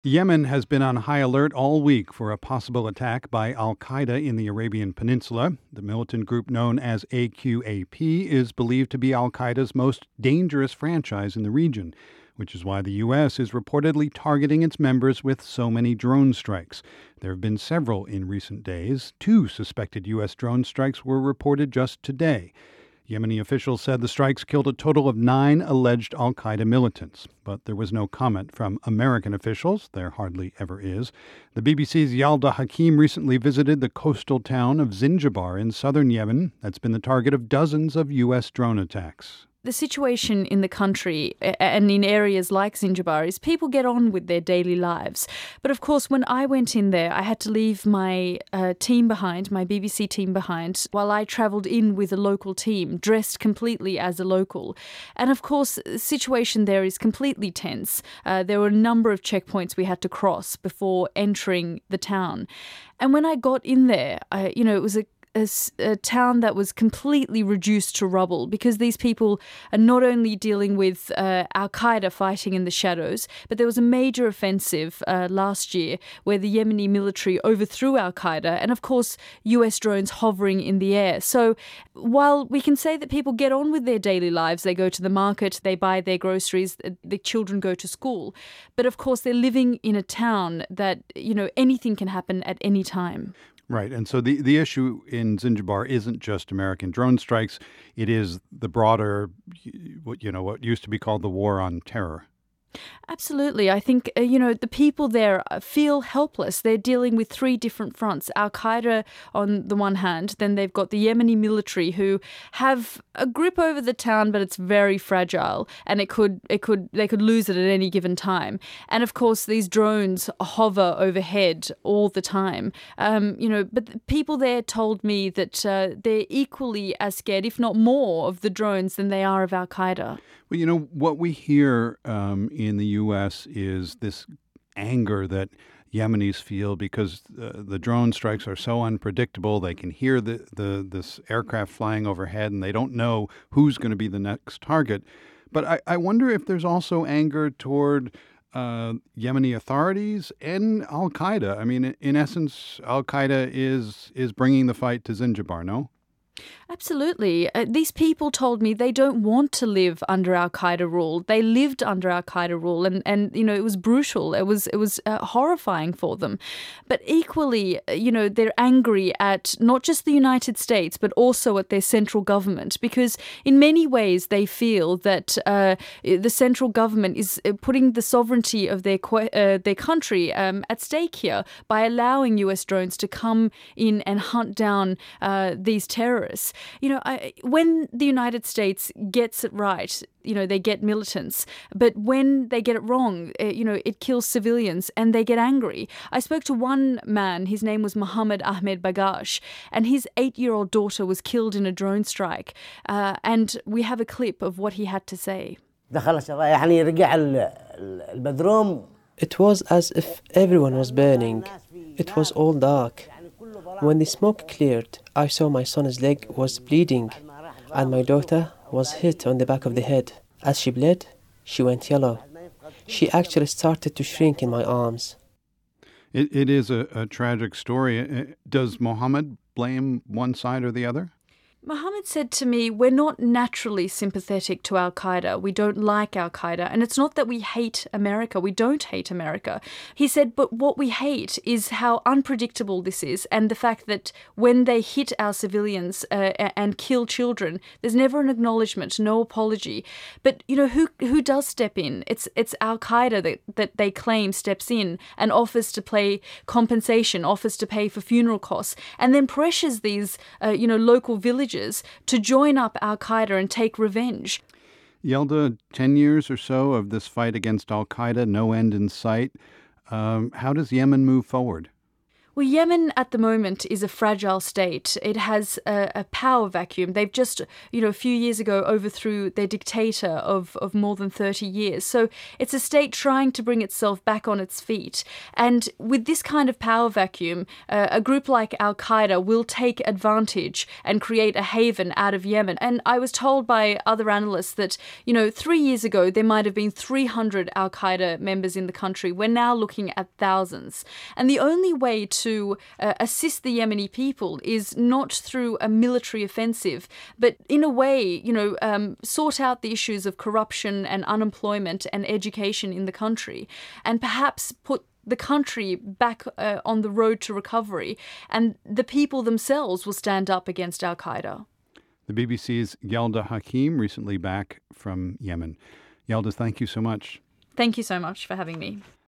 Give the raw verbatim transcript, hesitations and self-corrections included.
Yemen has been on high alert all week for a possible attack by al-Qaeda in the Arabian Peninsula. The militant group known as A Q A P is believed to be al-Qaeda's most dangerous franchise in the region, which is why the U S is reportedly targeting its members with so many drone strikes. There have been several in recent days. Two suspected U S drone strikes were reported just today. Yemeni officials said the strikes killed a total of nine alleged al-Qaeda militants, but there was no comment from American officials. There hardly ever is. The B B C's Yalda Hakim recently visited the coastal town of Zinjibar in southern Yemen that's been the target of dozens of U S drone attacks. The situation in the country and in areas like Zinjibar is people get on with their daily lives. But of course, when I went in there, I had to leave my uh, team behind, my B B C team behind, while I travelled in with a local team, dressed completely as a local. And of course, the situation there is completely tense. Uh, there were a number of checkpoints we had to cross before entering the town. And when I got in there, I, you know, it was a A, a town that was completely reduced to rubble because these people are not only dealing with uh, al-Qaeda fighting in the shadows, but there was a major offensive uh, last year where the Yemeni military overthrew al-Qaeda and, of course, U S drones hovering in the air. So while we can say that people get on with their daily lives, they go to the market, they buy their groceries, the children go to school, but, of course, they're living in a town that, you know, anything can happen at any time. Right. And so the, the issue in Zinjibar isn't just American drone strikes. It is the broader, what you know, what used to be called the war on terror. Absolutely. I think, uh, you know, the people there feel helpless. They're dealing with three different fronts. Al-Qaeda on the one hand, then they've got the Yemeni military who have a grip over the town, but it's very fragile and it could, it could, they could lose it at any given time. And of course, these drones hover overhead all the time. Um, you know, but the people there told me that uh, they're equally as scared, if not more, of the drones than they are of Al-Qaeda. Well, you know, what we hear um, in the U S is this anger that Yemenis feel because uh, the drone strikes are so unpredictable. They can hear the, the this aircraft flying overhead and they don't know who's going to be the next target. But I, I wonder if there's also anger toward uh, Yemeni authorities and al-Qaeda. I mean, in essence, al-Qaeda is, is bringing the fight to Zinjibar, no? Absolutely. Uh, these people told me they don't want to live under al-Qaeda rule. They lived under al-Qaeda rule and, and you know, it was brutal. It was it was uh, horrifying for them. But equally, you know, they're angry at not just the United States, but also at their central government, because in many ways they feel that uh, the central government is putting the sovereignty of their, uh, their country um, at stake here by allowing U S drones to come in and hunt down uh, these terrorists. You know, I, when the United States gets it right, you know, they get militants. But when they get it wrong, uh, you know, it kills civilians and they get angry. I spoke to one man, his name was Mohammed Ahmed Bagash, and his eight-year-old daughter was killed in a drone strike. Uh, and we have a clip of what he had to say. It was as if everyone was burning. It was all dark. When the smoke cleared, I saw my son's leg was bleeding and my daughter was hit on the back of the head. As she bled, she went yellow. She actually started to shrink in my arms. It, it is a, a tragic story. Does Mohammed blame one side or the other? Mohammed said to me, we're not naturally sympathetic to al-Qaeda. We don't like al-Qaeda. And it's not that we hate America. We don't hate America. He said, but what we hate is how unpredictable this is and the fact that when they hit our civilians uh, and kill children, there's never an acknowledgement, no apology. But, you know, who who does step in? It's it's al-Qaeda that, that they claim steps in and offers to pay compensation, offers to pay for funeral costs, and then pressures these, uh, you know, local villages to join up al-Qaeda and take revenge. Yelda, ten years or so of this fight against al-Qaeda, no end in sight. Um, how does Yemen move forward? Well, Well, Yemen at the moment is a fragile state. It has a, a power vacuum. They've just, you know, a few years ago overthrew their dictator of, of more than thirty years. So it's a state trying to bring itself back on its feet. And with this kind of power vacuum, uh, a group like Al-Qaeda will take advantage and create a haven out of Yemen. And I was told by other analysts that, you know, three years ago, there might have been three hundred Al-Qaeda members in the country. We're now looking at thousands. And the only way to to uh, assist the Yemeni people is not through a military offensive, but in a way, you know, um, sort out the issues of corruption and unemployment and education in the country, and perhaps put the country back uh, on the road to recovery, and the people themselves will stand up against Al-Qaeda. The B B C's Yelda Hakim, recently back from Yemen. Yelda, thank you so much. Thank you so much for having me.